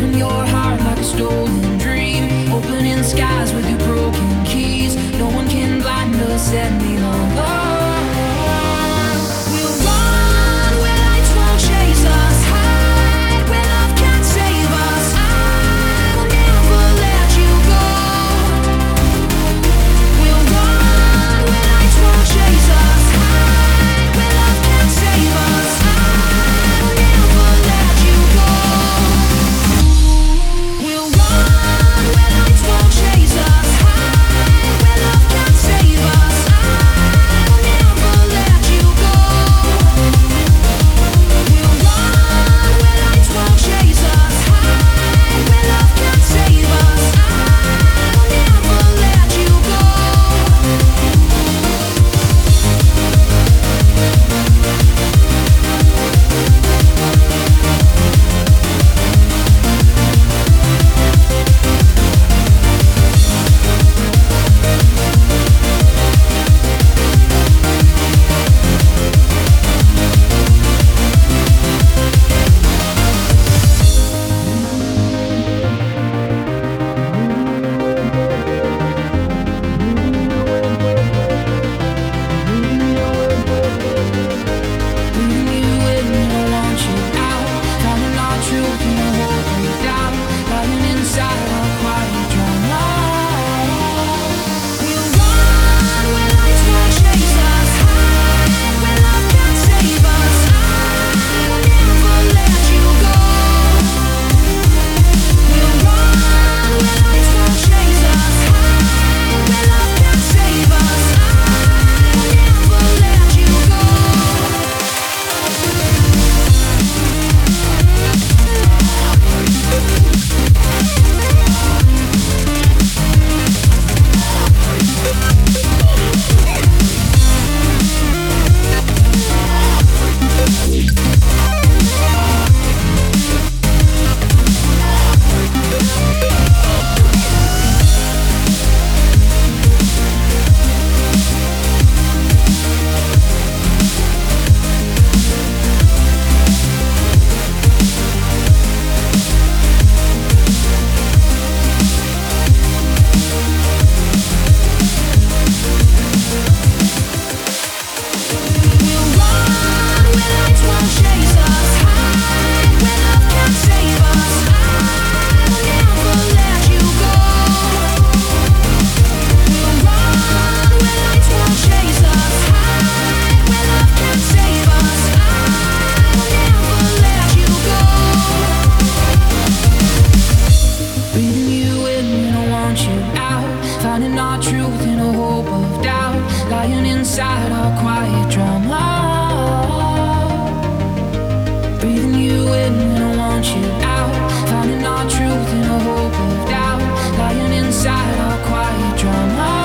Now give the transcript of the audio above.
Giving your heart like a stolen dream. Opening skies with your broken keys. No one can blind us any longer. We'll run where lights won't chase us. Hide where love can't save us. I will never let you go. We'll run where lights won't chase us. Hide where love can't save us. I will never let you go. We'll run where lights won't chase us. Hide where love can't save us. I will never let you go. We'll run where lights won't chase us. Hide where love can't save us. I will never let you go. Leaving you in, I want you out. Finding our truth in a world without. Lying inside our quiet drama. We'll run where lights won't chase us. Hide where love can't save us. I will never let you go. We'll run where lights won't chase us. Hide where love can't save us. I will never let you go. We'll run where lights won't chase us. Hide where love can't save us. I will never let you go. We'll run where lights won't chase us. Hide where love can't save us. I will never let you go. Breathing you in when I want you out. Finding our truth in a hope of doubt. Lying inside our quiet drama. Breathing you in when I want you out. Finding our truth in a hope of doubt. Lying inside our quiet drama.